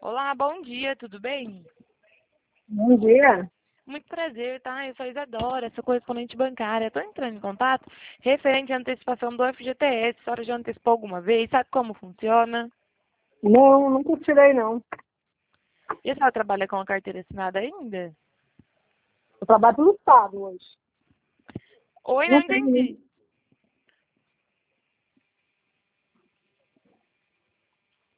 Olá, bom dia, tudo bem? Bom dia. Muito prazer, tá? Eu sou a Isadora, sou correspondente bancária. Estou entrando em contato referente à antecipação do FGTS. A senhora já antecipou alguma vez? Sabe como funciona? Não, nunca tirei, não. E a senhora trabalha com a carteira assinada ainda? Eu trabalho no Estado hoje. Oi, não Não tenho, entendi.